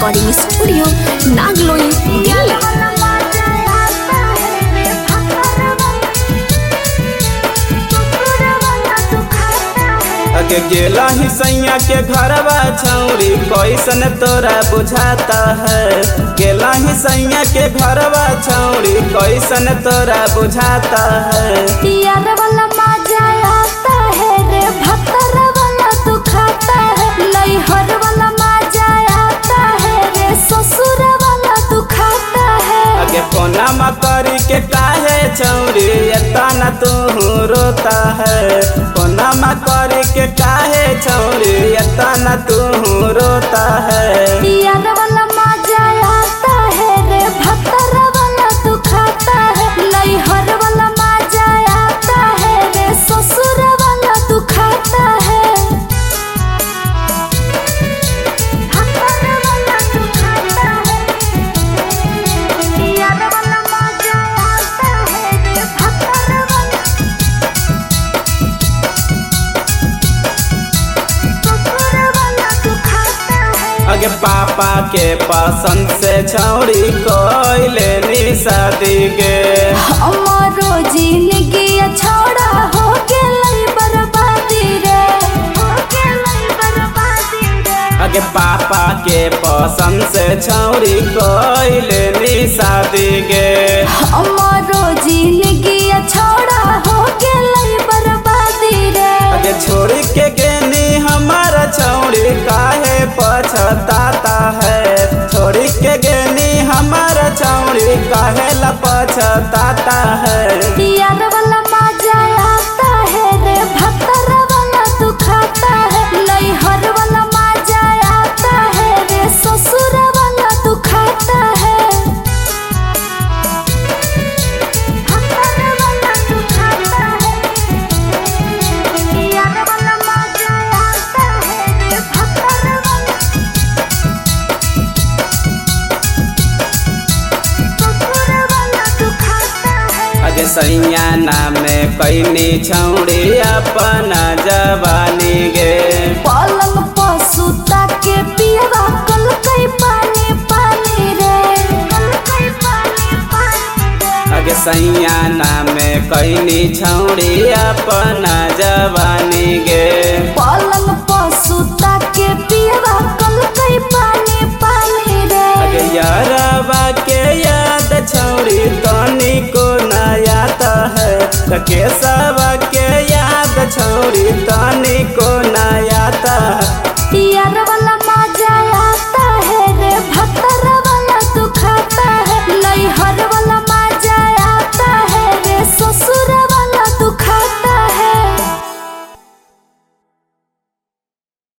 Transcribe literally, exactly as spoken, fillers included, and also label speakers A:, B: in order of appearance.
A: Recording studio Nangloi Delhi.
B: अगे गेला ही सैया के घरवा छौरी कैसन तोरा बुझाता है। गेला ही सैया के घरवा छौरी कैसन तोरा बुझाता है।
C: यार वाला मजा आता है रे भतर वाला तू खाता है। लइहर वाला मजा आता है रे ससुर वाला तू खाता है।
B: अगे कोना मकरी के काहे छौरी एतना तू रोता है। कोना मकरी के काहे छौरी एतना तू रोता है।
C: यार वाला मजा आता है रे भतर वाला तू खाता है। लइहर वाला मजा आता है रे ससुर वाला तू खाता है। भतर वाला तू खाता है। यार वाला मजा आता है रे भतर वाला ससुर वाला तू खाता है।
B: अगे पापा के पसंद से छौरी कोइले नी शादी गे।
C: हमारो जिंदगी छोड़ा हो गेलै बर्बादी रे। हो गेलै बर्बादी रे।
B: अगे पापा के पसंद से छौरी कोइले नी शादी गे।
C: हमारो जिंदगी छोड़ा हो गेलै बर्बादी रे।
B: अगे छोड़ी के गेनी हमारा छौरी काहे पछताता है। छोड़ी के गेनी हमारा छौरी काहे ला पछताता है।
C: यार वाला मजा आता है रे भतर वाला तू खाता है। लइहर वाला मजा आता है रे ससुर वाला तू खाता है। भतर वाला तू खाता है। यार वाला मजा आता है रे भतर वाला ससुर वाला तू खाता है।
B: अगे सैया नाम कैनी छौरी अपना जवानी गे।
C: पलंग पर सुता के पियवा कल कई पानी पानी रे। कल कई पानी पानी रे।
B: अगे सैया नाम कैनी छौरी अपना जवानी गे।
C: पलंग पर सुता के पियवा कल कई पानी पानी रे।
B: अगे यारवा के याद छौरी तनी को नयाता है। केशवा के याद छौरी तनी को नयाता